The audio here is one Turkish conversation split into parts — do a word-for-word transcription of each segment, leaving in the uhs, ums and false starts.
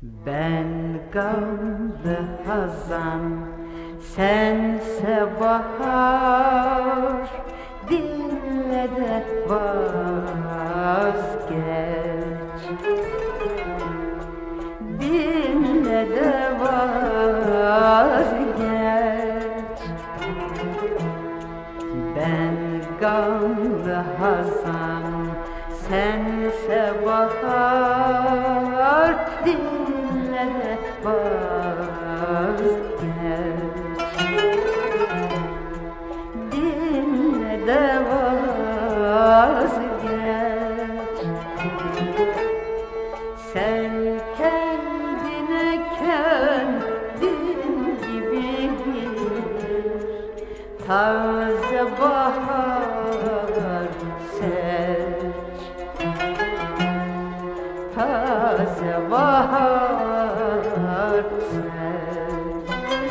Ben gamlı hazan, sense bahar. Dinle de vazgeç, dinle de vazgeç. Ben gamlı hazan, sense bahar. Dinle de vazgeç, dinle de vazgeç. Sen kendine kendin gibi bir taze bahar seç, taze bahar seç.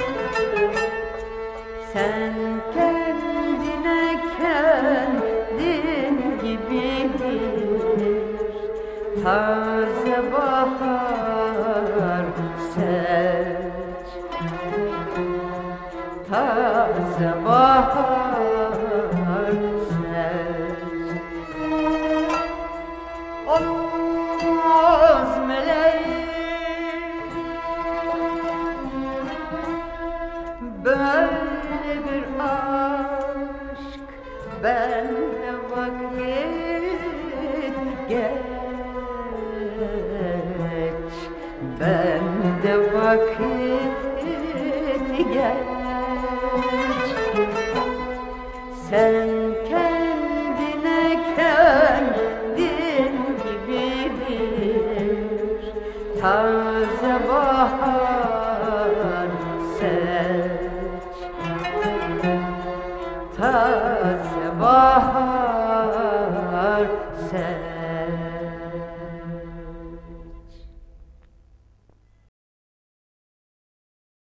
Sen kendine kendin gibi bir taze bahar seç, taze bahar seç. Olmaz meleğim böyle bir aşk, bende vakit geç, bende vakit geç. Sen kendine kendin gibi bir taze bahar seç, taze bahar